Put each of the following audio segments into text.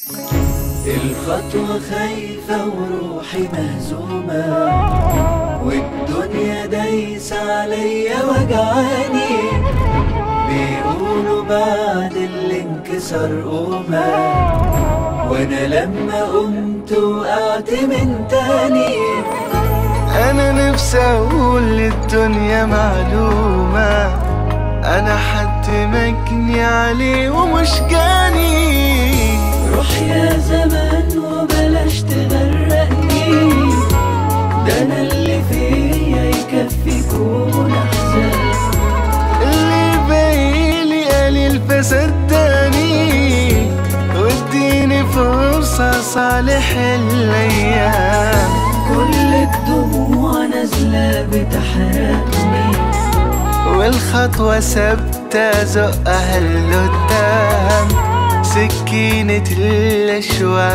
الخطوة خايفة وروحي مهزومة، والدنيا دايسة عليا وجعاني. بيقولوا بعد الانكسار قومة، وانا لما قمت وقعت من تاني. انا نفسي اقول للدنيا معلومة، انا حد مجني عليه ومش جاني. روح يا زمان وبلاش تغرقني، ده انا اللي فيا يكفي كون احزان. اللي باقيلي قليل فصدقني، واديني فرصة صالح الايام. كل الدموع نازلة بتحرقني، والخطوة ثابتة زقها لقدام. سكينة الأشواق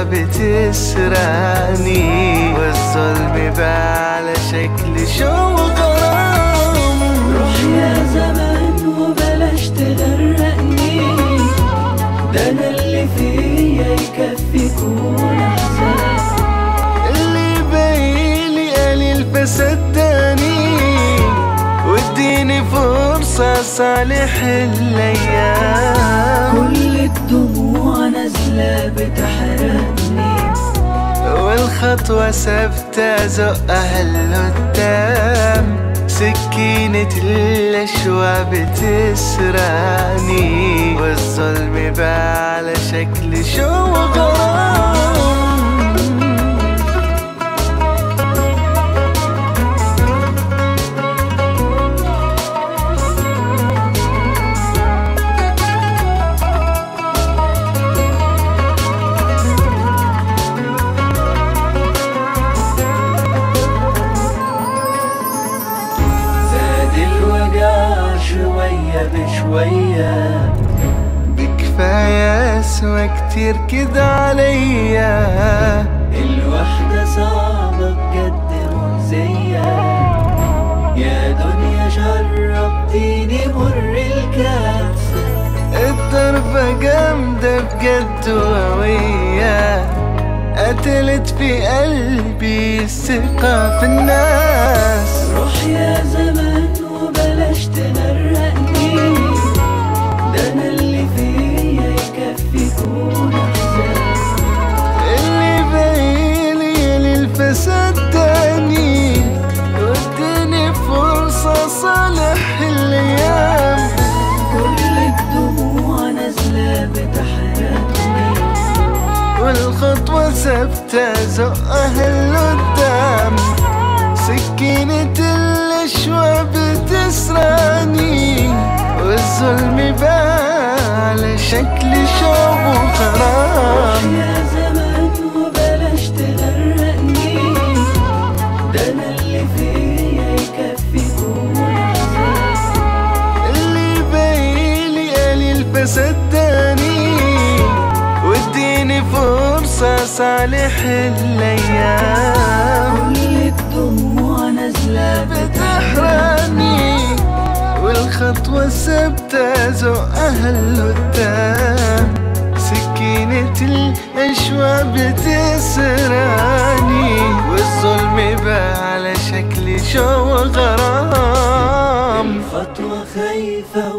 بتسرقني، والظلم بقى على شكل شو غرام. روح يا زمان وبلاش تغرقني، ده أنا اللي فيا يكفي كون أحزان. اللي باقيلي قليل فصدقني، واديني فرصة صالح الأيام. كل الدموع نازلة بتحرقني، والخطوة ثابتة زقها لقدام. سكينة الأشواق بتسرقني، والظلم بقى على شكل شو غرام. شوية بشوية بكفاية أسوأ كتير كده عليا. الوحدة صعبة بجد مؤذية، يا دنيا جربتيني مر الكاس. الضربة جامدة بجد وقوية، قتلت في قلبي الثقة في الناس. روح يا زمان وبلاش تغرقني، ده انا اللي فيا يكفي كون احزان. اللي باقيلي قليل فصدقني، واديني فرصة صالح الايام. كل الدموع نازلة بتحرقني، والخطوة ثابتة زقها لقدام. سكينة الأشواق بتسرقني، والظلم بقى على شكل شوق وغرام. يا زمان وبلاش تغرقني، ده انا اللي فيا يكفي كون احزان. اللي باقيلي قليل فصدقني، واديني فرصة صالح الأيام. كل الدموع نازلة بتحرقني، والخطوة ثابتة زقها لقدام. سكينة الأشواق بتسرقني، والظلم بقى على شكل شو غرام. الخطوة خايفة